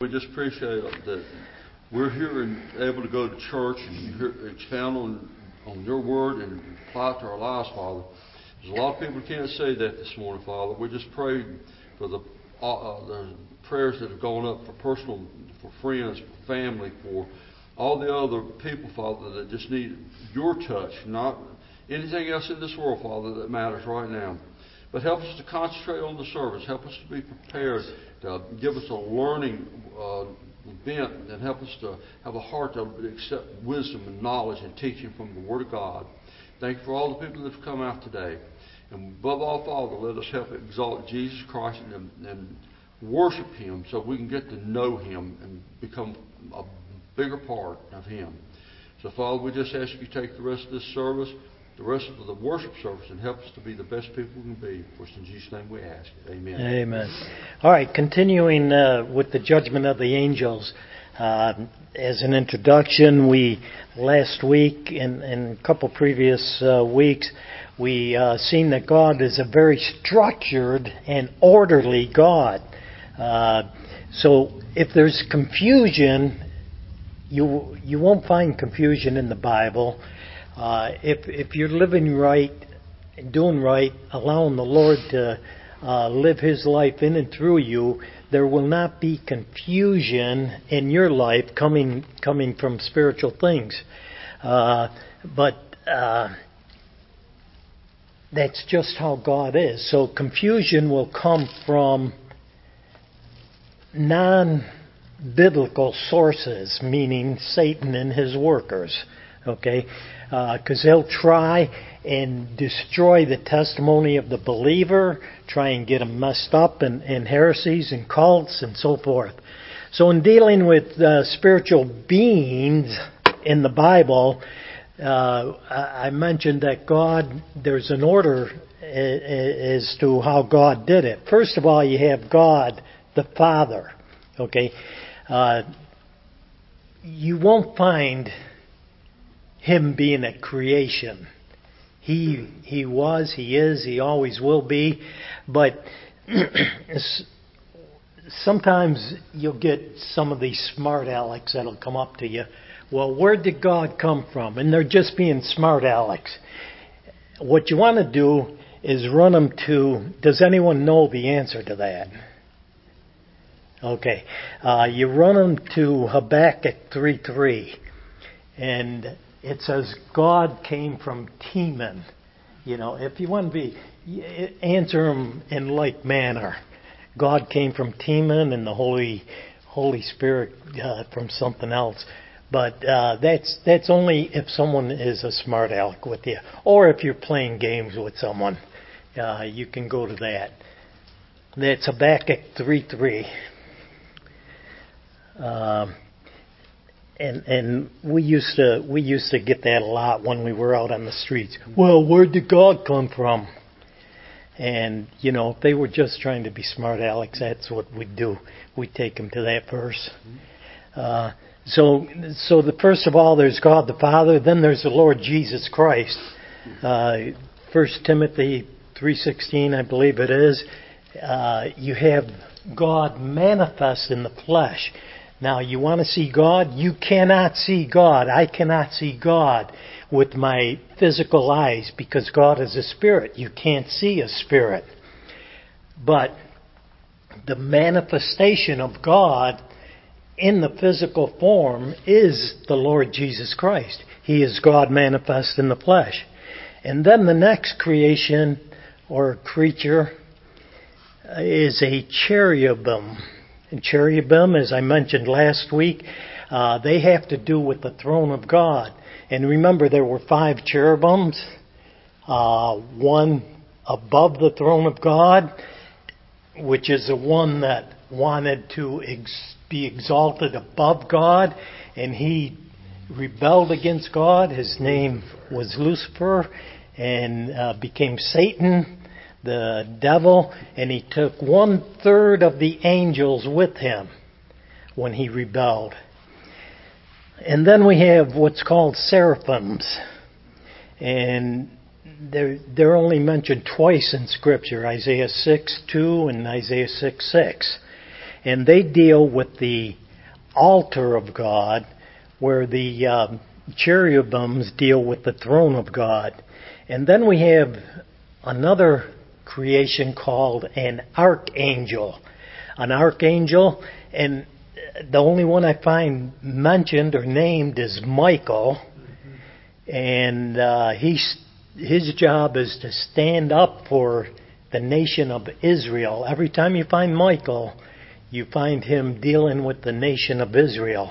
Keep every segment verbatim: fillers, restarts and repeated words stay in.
We just appreciate that we're here and able to go to church and hear, expound on, on your word and apply it to our lives, Father. There's a lot of people who can't say that this morning, Father. We just prayed for the, uh, the prayers that have gone up for personal, for friends, for family, for all the other people, Father, that just need your touch, not anything else in this world, Father, that matters right now. But help us to concentrate on the service. Help us to be prepared. To give us a learning uh, bent, and help us to have a heart to accept wisdom and knowledge and teaching from the Word of God. Thank you for all the people that have come out today. And above all, Father, let us help exalt Jesus Christ and, and worship Him so we can get to know Him and become a bigger part of Him. So, Father, we just ask you to take the rest of this service, the rest of the worship service, and help us to be the best people we can be. For in Jesus' name we ask. Amen. Amen. All right, continuing uh, with the judgment of the angels. Uh, as an introduction, we last week and, and a couple previous uh, weeks, we uh, seen that God is a very structured and orderly God. Uh, so if there's confusion, you you won't find confusion in the Bible. Uh, if if you're living right and doing right, allowing the Lord to uh, live His life in and through you, there will not be confusion in your life coming coming from spiritual things. Uh, but uh, that's just how God is. So confusion will come from non-biblical sources, meaning Satan and his workers. Okay, because uh, they'll try and destroy the testimony of the believer, try and get them messed up in, in heresies and cults and so forth. So in dealing with uh, spiritual beings in the Bible, uh, I mentioned that God, there's an order as to how God did it. First of all, you have God, the Father. Okay, uh, you won't find Him being a creation. He he was, He is, He always will be. But sometimes you'll get some of these smart alecks that'll come up to you. Well, where did God come from? And they're just being smart alecks. What you want to do is run them to, does anyone know the answer to that? Okay. Uh, you run them to Habakkuk three three. And it says God came from Teman. You know, if you want to be, answer them in like manner. God came from Teman and the Holy Holy Spirit uh, from something else. But uh, that's that's only if someone is a smart aleck with you, or if you're playing games with someone, uh, you can go to that. That's Habakkuk three three. Um, And and we used to we used to get that a lot when we were out on the streets. Well, where did God come from? And you know, if they were just trying to be smart alecks, that's what we'd do. We'd take them to that verse. Uh, so so the first of all, there's God the Father. Then there's the Lord Jesus Christ. Uh, First Timothy three sixteen, I believe it is. Uh, you have God manifest in the flesh. Now, you want to see God? You cannot see God. I cannot see God with my physical eyes because God is a spirit. You can't see a spirit. But the manifestation of God in the physical form is the Lord Jesus Christ. He is God manifest in the flesh. And then the next creation or creature is a cherubim. And cherubim, as I mentioned last week, uh, they have to do with the throne of God. And remember, there were five cherubims, uh, one above the throne of God, which is the one that wanted to ex- be exalted above God, and he rebelled against God. His name was Lucifer, and uh, became Satan, the devil, and he took one third of the angels with him when he rebelled. And then we have what's called seraphims, and they're, they're only mentioned twice in Scripture, Isaiah six two and Isaiah six six. and they deal with the altar of God, where the um, cherubims deal with the throne of God. And then we have another creation called an archangel. An archangel, and the only one I find mentioned or named is Michael. And uh, he's, his job is to stand up for the nation of Israel. Every time you find Michael, you find him dealing with the nation of Israel.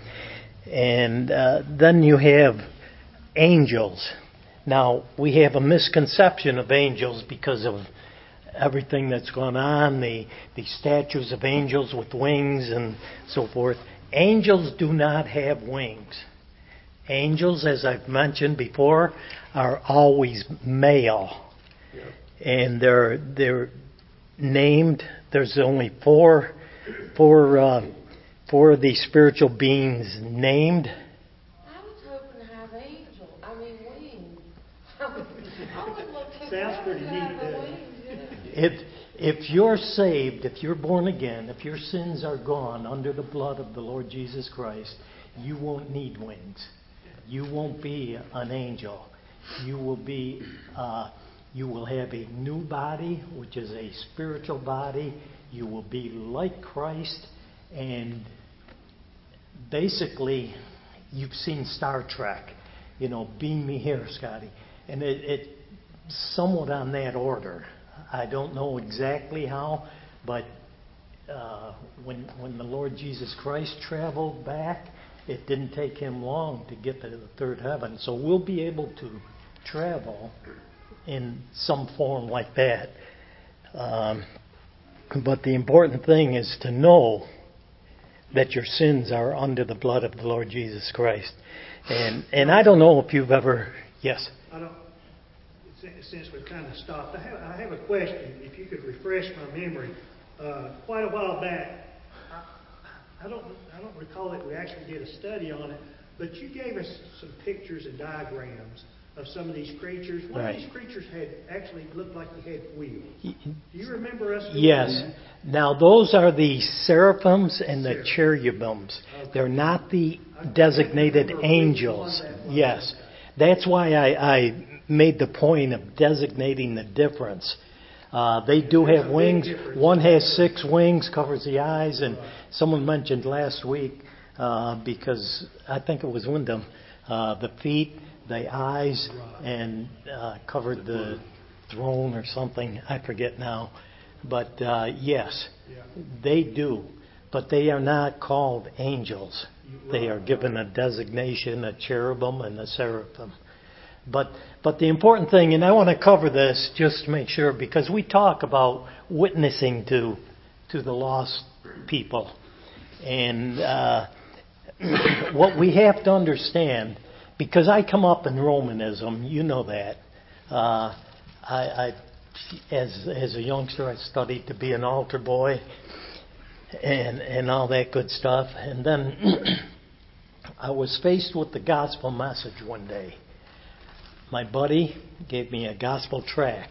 And uh, then you have angels. Now, we have a misconception of angels because of everything that's gone on, the, the statues of angels with wings and so forth. Angels do not have wings. Angels, as I've mentioned before, are always male. Yep. And they're they're named. There's only four four uh, four of these spiritual beings named. I was hoping to have angel. I mean wings. I would look too Sounds pretty to have neat, the doesn't wings. Yeah. If if you're saved, if you're born again, if your sins are gone under the blood of the Lord Jesus Christ, you won't need wings. You won't be an angel. You will be, uh, you will have a new body, which is a spiritual body. You will be like Christ, and basically, you've seen Star Trek. You know, beam me here, Scotty, and it, it somewhat on that order. I don't know exactly how, but uh, when when the Lord Jesus Christ traveled back, it didn't take him long to get to the third heaven. So we'll be able to travel in some form like that. Um, but the important thing is to know that your sins are under the blood of the Lord Jesus Christ. And and I don't know if you've ever... Yes? I don't... Since we've kind of stopped, I have, I have a question. If you could refresh my memory. Uh, quite a while back, I, I don't I don't recall that we actually did a study on it, but you gave us some pictures and diagrams of some of these creatures. One right. of these creatures had actually looked like he had wheels. Do you remember us doing Yes. that? Now those are the seraphims and the Seraphim. cherubims. Okay. They're not the I designated can't remember which angels. one that was. Yes. That's why I, I made the point of designating the difference. Uh, they do There's have a big wings. difference. One has six wings, covers the eyes, and someone mentioned last week, uh, because I think it was Wyndham, uh, the feet, the eyes, and uh, covered the throne or something. I forget now. But uh, yes, they do. But they are not called angels. They are given a designation, a cherubim and a seraphim. But but the important thing, and I want to cover this just to make sure, because we talk about witnessing to to the lost people. And uh, what we have to understand, because I come up in Romanism, you know that. Uh, I, I as as a youngster, I studied to be an altar boy and and all that good stuff. And then I was faced with the gospel message one day. My buddy gave me a gospel tract,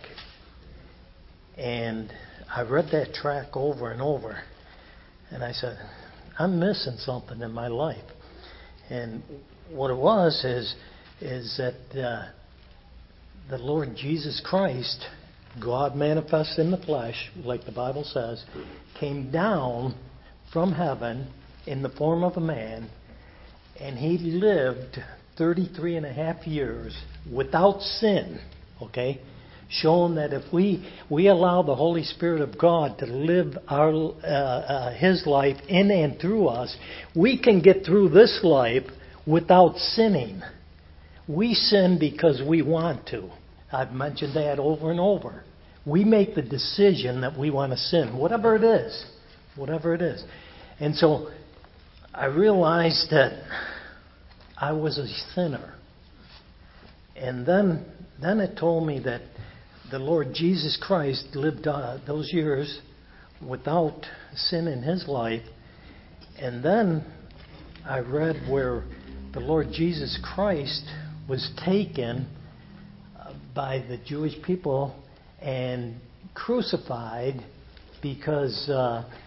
and I read that tract over and over, and I said, I'm missing something in my life. And what it was is is that uh, the Lord Jesus Christ, God manifest in the flesh, like the Bible says, came down from heaven in the form of a man, and he lived thirty-three and a half years without sin, okay? Showing that if we we allow the Holy Spirit of God to live our uh, uh, His life in and through us, we can get through this life without sinning. We sin because we want to. I've mentioned that over and over. We make the decision that we want to sin, whatever it is, whatever it is. And so I realized that I was a sinner. And then then it told me that the Lord Jesus Christ lived uh, those years without sin in His life. And then I read where the Lord Jesus Christ was taken uh, by the Jewish people and crucified because uh,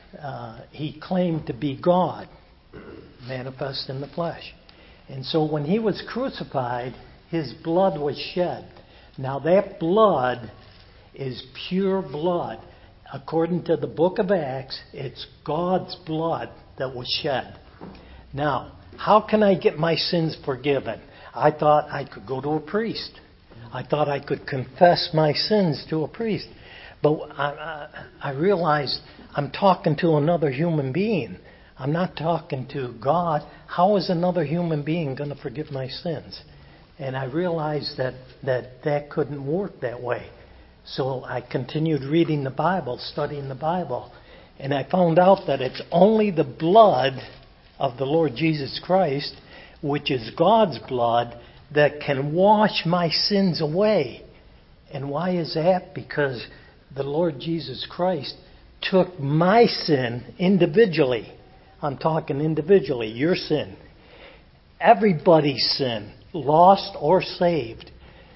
uh, he claimed to be God, manifest in the flesh. And so when he was crucified, his blood was shed. Now that blood is pure blood. According to the book of Acts, it's God's blood that was shed. Now, how can I get my sins forgiven? I thought I could go to a priest. I thought I could confess my sins to a priest. But I, I, I realized I'm talking to another human being. I'm not talking to God. How is another human being going to forgive my sins? And I realized that, that that couldn't work that way. So I continued reading the Bible, studying the Bible. And I found out that it's only the blood of the Lord Jesus Christ, which is God's blood, that can wash my sins away. And why is that? Because the Lord Jesus Christ took my sin individually. I'm talking individually, your sin. Everybody's sin, lost or saved.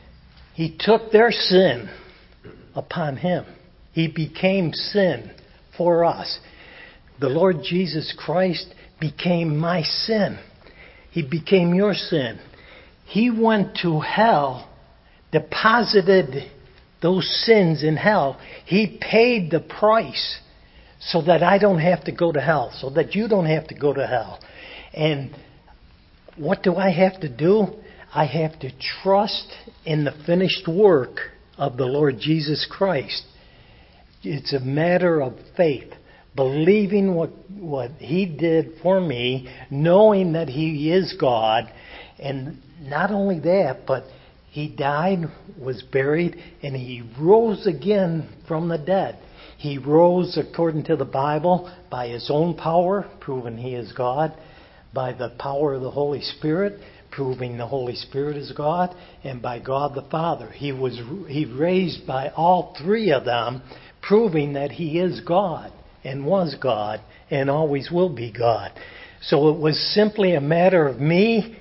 He took their sin upon him. He became sin for us. The Lord Jesus Christ became my sin. He became your sin. He went to hell, deposited those sins in hell. He paid the price so that I don't have to go to hell, so that you don't have to go to hell. And what do I have to do? I have to trust in the finished work of the Lord Jesus Christ. It's a matter of faith. Believing what, what He did for me, knowing that He is God, and not only that, but He died, was buried, and He rose again from the dead. He rose according to the Bible by His own power, proving He is God, by the power of the Holy Spirit, proving the Holy Spirit is God, and by God the Father. He was He raised by all three of them, proving that He is God, and was God, and always will be God. So it was simply a matter of me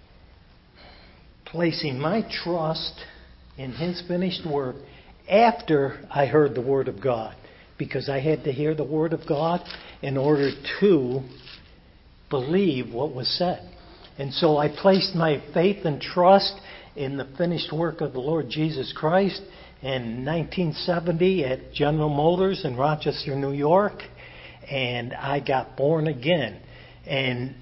placing my trust in His finished work after I heard the Word of God. Because I had to hear the Word of God in order to believe what was said. And so I placed my faith and trust in the finished work of the Lord Jesus Christ in nineteen seventy at General Motors in Rochester, New York. And I got born again. And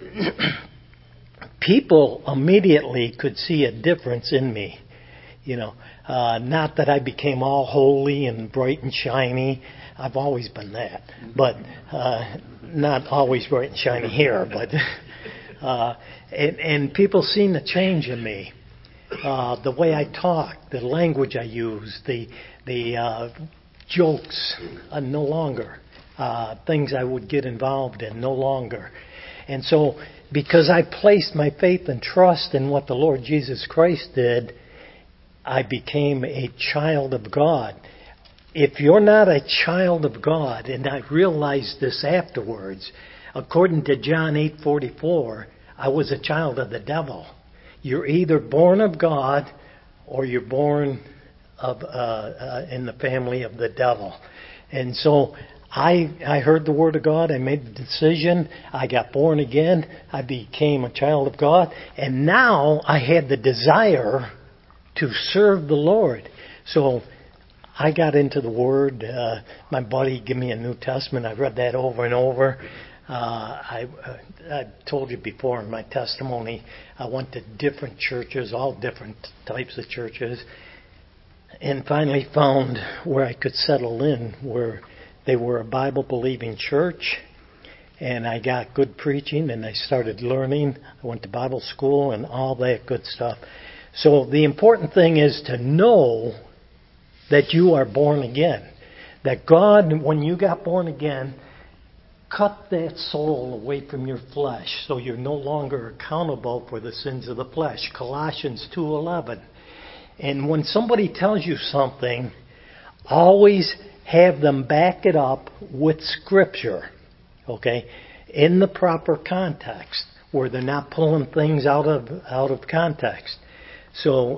people immediately could see a difference in me. You know, uh, not that I became all holy and bright and shiny. I've always been that. But uh, not always bright and shiny here. But uh, and, and people seen the change in me. Uh, the way I talk, the language I use, the the uh, jokes are no longer. Uh, things I would get involved in, no longer. And so, because I placed my faith and trust in what the Lord Jesus Christ did, I became a child of God. If you're not a child of God, and I realized this afterwards, according to John eight forty-four, I was a child of the devil. You're either born of God or you're born of uh, uh, in the family of the devil. And so I I heard the Word of God. I made the decision. I got born again. I became a child of God. And now I had the desire to serve the Lord. So I got into the Word. Uh, my buddy gave me a New Testament. I read that over and over. Uh, I, uh, I told you before in my testimony, I went to different churches, all different types of churches, and finally found where I could settle in, where they were a Bible-believing church, and I got good preaching, and I started learning. I went to Bible school and all that good stuff. So the important thing is to know that you are born again. That God, when you got born again, cut that soul away from your flesh so you're no longer accountable for the sins of the flesh. Colossians two eleven. And when somebody tells you something, always have them back it up with Scripture, okay, in the proper context, where they're not pulling things out of out of context. So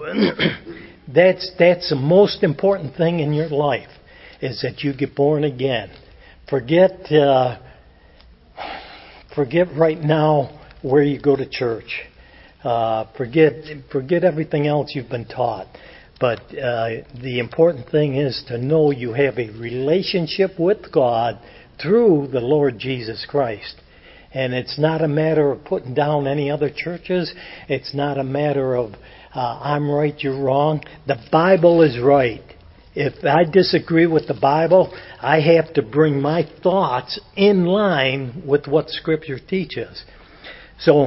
that's that's the most important thing in your life, is that you get born again. forget, uh, forget right now where you go to church. Uh, forget, forget everything else you've been taught. But uh, the important thing is to know you have a relationship with God through the Lord Jesus Christ. And it's not a matter of putting down any other churches. It's not a matter of uh, I'm right, you're wrong. The Bible is right. If I disagree with the Bible, I have to bring my thoughts in line with what Scripture teaches. So,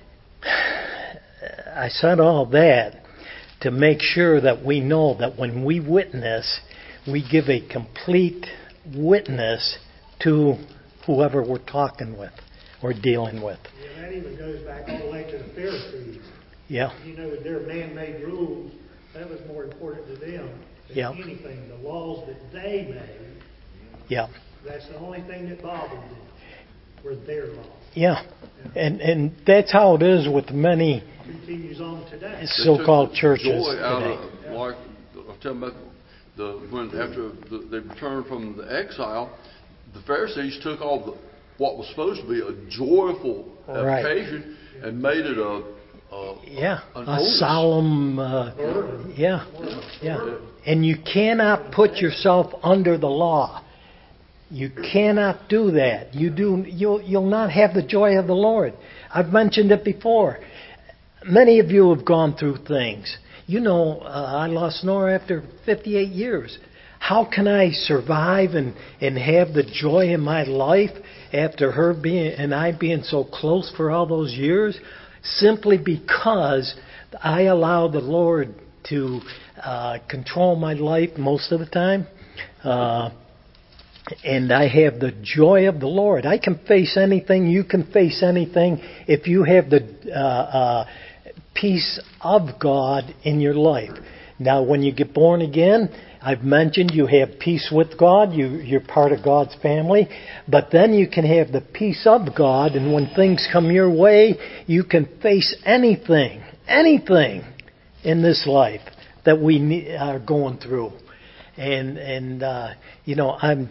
I said all that to make sure that we know that when we witness, we give a complete witness to whoever we're talking with or dealing with. Yeah, that even goes back all the way to the Pharisees. Yeah. You know, with their man-made rules, that was more important to them than Yeah. anything. The laws that they made, Yeah. that's the only thing that bothered them, were their laws. Yeah. And and that's how it is with many Continues on today. so-called They took the churches joy out today. of, like, I'm talking about the, when after the, they returned from the exile, the Pharisees took all the, what was supposed to be a joyful Right. occasion and made it a, a Yeah, an a onus. solemn, uh, yeah, yeah. And you cannot put yourself under the law. You cannot do that. You do, you'll, you'll not have the joy of the Lord. I've mentioned it before. Many of you have gone through things. You know, uh, I lost Nora after fifty-eight years. How can I survive and, and have the joy in my life after her being and I being so close for all those years? Simply because I allow the Lord to uh, control my life most of the time. Uh, and I have the joy of the Lord. I can face anything. You can face anything if you have the uh, uh, peace of God in your life. Now, when you get born again, I've mentioned you have peace with God. You, you're part of God's family. But then you can have the peace of God, and when things come your way, you can face anything, anything in this life that we ne- are going through. And, and uh, you know, I'm...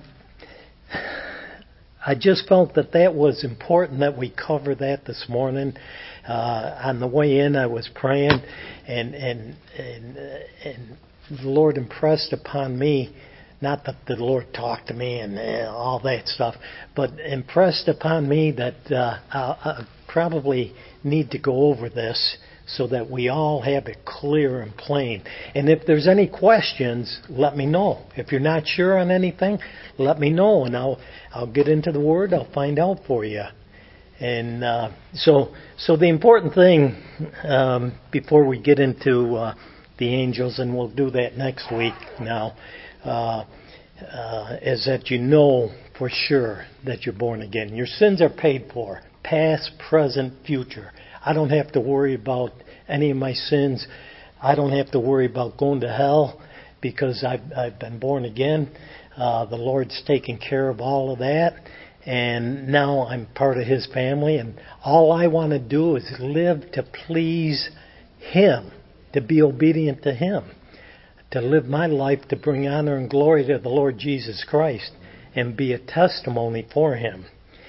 I just felt that that was important that we cover that this morning. Uh, on the way in, I was praying, and and and, uh, and the Lord impressed upon me, not that the Lord talked to me and uh, all that stuff, but impressed upon me that uh, I, I probably need to go over this so that we all have it clear and plain. And if there's any questions, let me know. If you're not sure on anything, let me know, and I'll I'll get into the Word. I'll find out for you. And uh, so so the important thing um, before we get into uh, the angels, and we'll do that next week now, uh, uh, is that you know for sure that you're born again. Your sins are paid for, past, present, future. I don't have to worry about any of my sins. I don't have to worry about going to hell because I've, I've been born again. Uh, the Lord's taken care of all of that. And now I'm part of His family. And all I want to do is live to please Him, to be obedient to Him, to live my life to bring honor and glory to the Lord Jesus Christ and be a testimony for Him.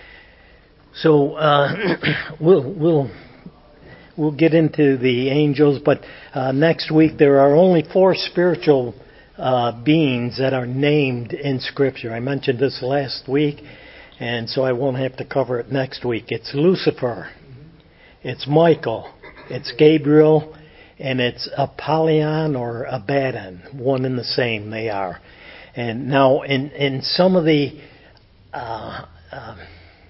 So uh, we'll we'll we'll get into the angels, but uh, next week there are only four spiritual uh, beings that are named in Scripture. I mentioned this last week, and so I won't have to cover it next week. It's Lucifer, it's Michael, it's Gabriel, and it's Apollyon or Abaddon. One and the same they are. And now in in some of the uh, uh,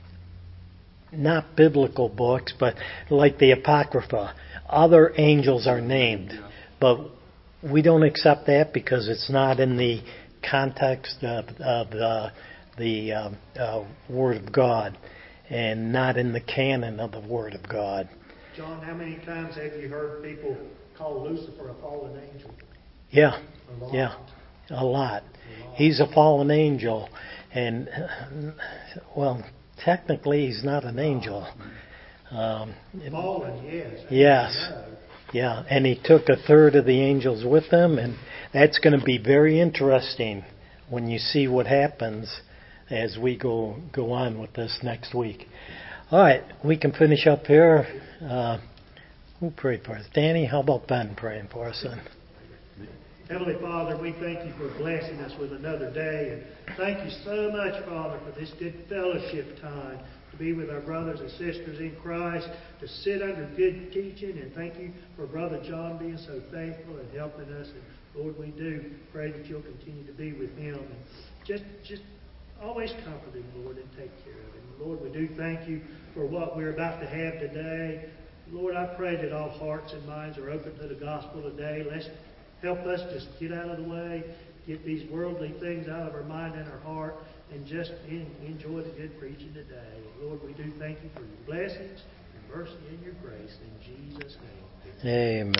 not biblical books, but like the Apocrypha, other angels are named. But we don't accept that because it's not in the context of, of the, the uh, uh, Word of God and not in the canon of the Word of God. John, how many times have you heard people call Lucifer a fallen angel? Yeah, A lot. yeah, a lot. He's a fallen angel. And, well, technically, he's not an angel. Um, Fallen, yes. yes. Yeah, and he took a third of the angels with him, and that's going to be very interesting when you see what happens as we go go on with this next week. All right, we can finish up here. Uh, who prayed for us? Danny, how about Ben praying for us then? Heavenly Father, we thank you for blessing us with another day. And thank you so much, Father, for this good fellowship time, to be with our brothers and sisters in Christ, to sit under good teaching. And thank you for Brother John being so faithful and helping us. And Lord, we do pray that you'll continue to be with him. And just, just always comfort him, Lord, and take care of him. Lord, we do thank you for what we're about to have today. Lord, I pray that all hearts and minds are open to the gospel today. Let's help us just get out of the way, get these worldly things out of our mind and our heart, and just in, enjoy the good preaching today. Lord, we do thank you for your blessings, your mercy, and your grace. In Jesus' name. Amen.